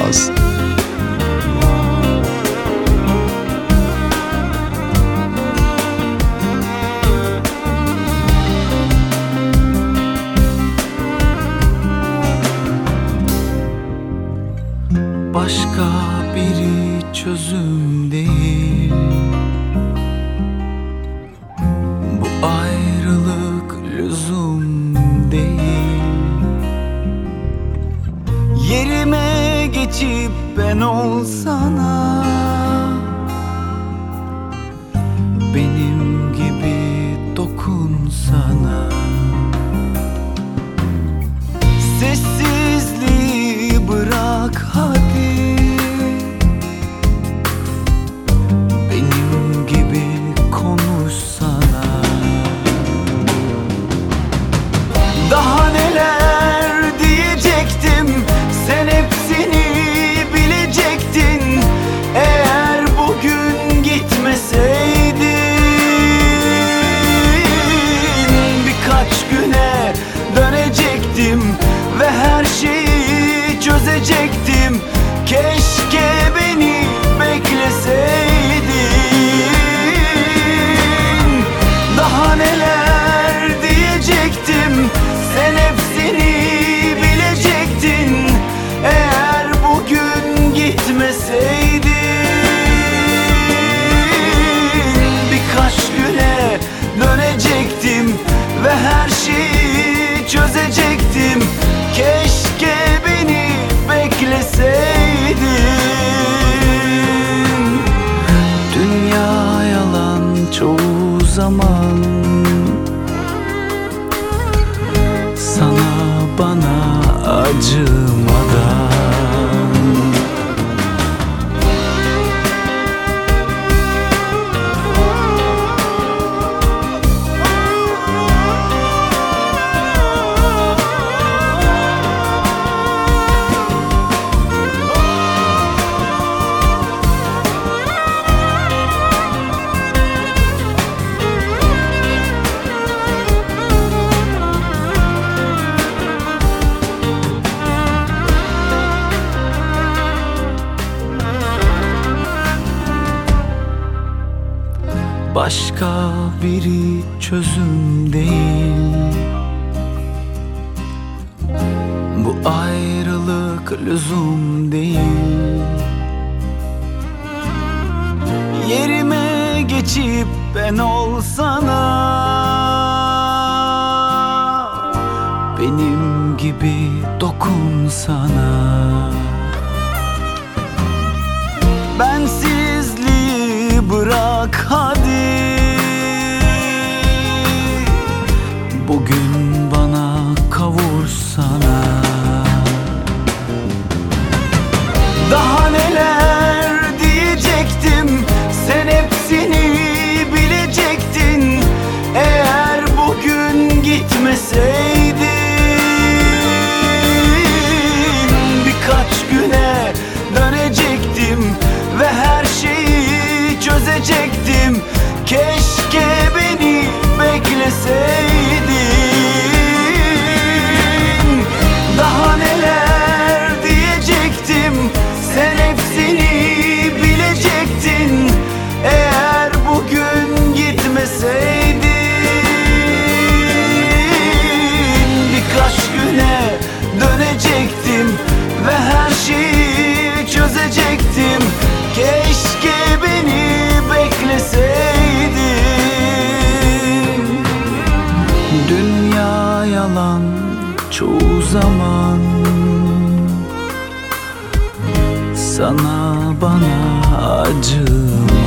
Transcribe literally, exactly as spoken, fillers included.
Yılmaz. Başka biri çözüm değil, bu ayrılık lüzum değil. Yerime geçip ben olsana, benim gibi dokunsana. Sessizliği bırak hadi, benim gibi konuşsana. Daha neler diyecektim, sen hepsini bilecektin. Eğer bugün gitmeseydin, birkaç güne dönecektim ve her şeyi çözecektim. Keşke beni bekleseydin. Daha neler diyecektim, sen hepsini bilecektin. Eğer bugün gitmeseydin, birkaç güne dönecektim ve her şeyi çözecektim. Keşke beni bekleseydin. Dünya yalan çoğu zaman, sana bana acımadan. Başka biri çözüm değil, bu ayrılık lüzum değil. Yerime geçip ben olsana, benim gibi dokunsana. Bensizliği bırak hadi, bugün bana kavursana. Daha neler diyecektim, sen hepsini bilecektin. Eğer bugün gitmeseydin, birkaç güne dönecektim ve her şeyi çözecektim. Keşke beni bekleseydin. Daha neler diyecektim, sen hepsini bilecektin. Eğer bugün gitmeseydin, birkaç güne dönecektim ve her şeyi çözecektim. Keşke beni bekleseydin. Dünya yalan çoğu zaman, sana bana acımadan.